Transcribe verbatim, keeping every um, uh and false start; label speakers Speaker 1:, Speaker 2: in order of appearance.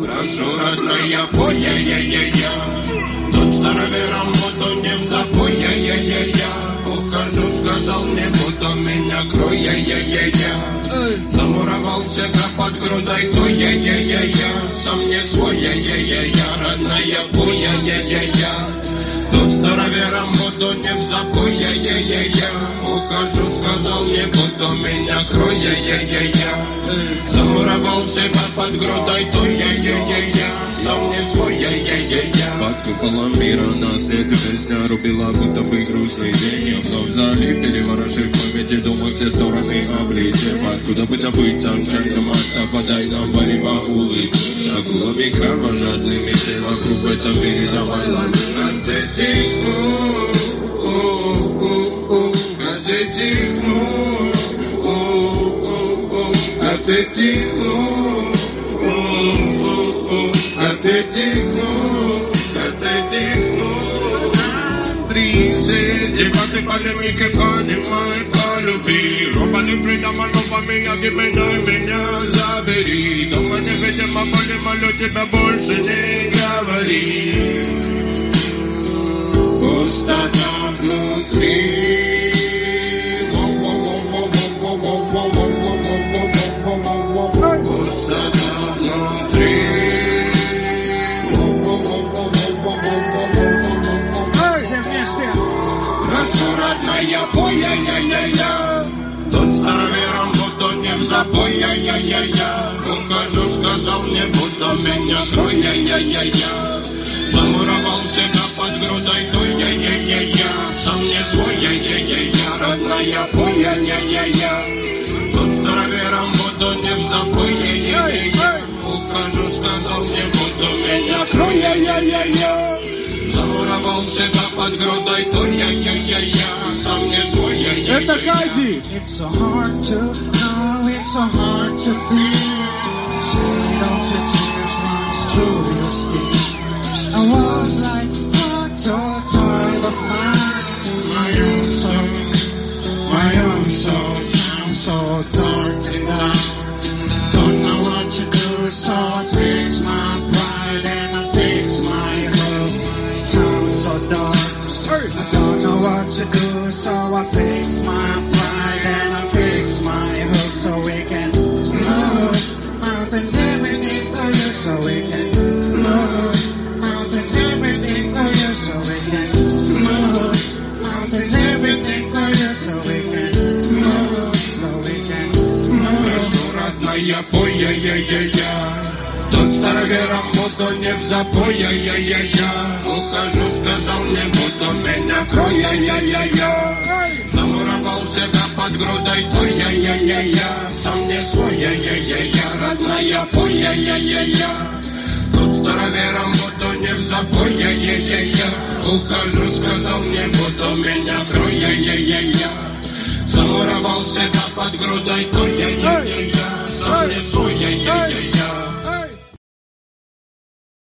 Speaker 1: Прошу, родная, пой, я-я-я-я. Тот старовером воду не в запой, я-я-я-я. Ухожу, сказал, не буду меня крой, я-я-я-я. Замуровал себя под грудой, то я-я-я-я. Сам не свой, я-я-я-я. Родная, пой, я-я-я-я. Тут старовером воду не в запой, я-я-я-я. Ухожу, сказал, не буду меня крой, я-я-я-я. Замуровал себя под грудой, то я-я-я-я. Сам не свой, я-я-я-я.
Speaker 2: Под куполом мира нас нет, песня рубила, будто бы грустный день. Я вновь залип, переворошив в памяти, думаю, все стороны облетев. Откуда бы добыть санчанком, подай нам варево улыбки. Акулами кровожадными, все вокруг в этом мире, давай лови.
Speaker 1: Дебаты, полемики, понимай, полюби. Роба не придама, роба меня, гибеной меня забери. Дома не видимо, боли, молю тебя, больше не говори. Пустота внутри. Родная, пой, я-я-я-я. Тут старовером буду не в запой, я-я-я-я. Ухожу, сказал, не буду меня крой, я-я-я-я. Замуровал себя под грудой, то я-я-я-я. Сам не свой, я-я-я-я. Родная, пой, я-я-я-я. Тут старовером буду не в запой, я-я-я-я. Ухожу, сказал, не буду меня крой, я-я-я-я. Замуровал себя под грудой, то я-я-я-я. Сам не свой, я-я-я-я.
Speaker 2: Это Кайди.
Speaker 3: It's so hard to know, it's so hard to feel. Shade off your tears, runs through your skin. I was like water, toy of mine. My own soul, my own soul, town so dark and down. Don't know what to do, so I fix my pride and I fix my hope. Town so dark, I don't know what to do, so I fix my pride and I fix my hope, so we can move mountains, everything for you, so we can move mountains, everything for you, so we can move mountains, everything for you, so we can move, so we can move.
Speaker 1: Родная, пой, я-я-я-я. Тут старовером буду не в запой, я-я-я-я. Ухожу, сказал, не буду меня крой, я-я-я-я. Замуровал себя под грудой, то я-я-я-я. Сам не свой, я-я-я-я. Родная, пой, я-я-я-я. Тут старовером буду не в запой, я-я-я-я. Ухожу, сказал, не буду меня крой, я-я-я-я. Замуровал себя под грудой,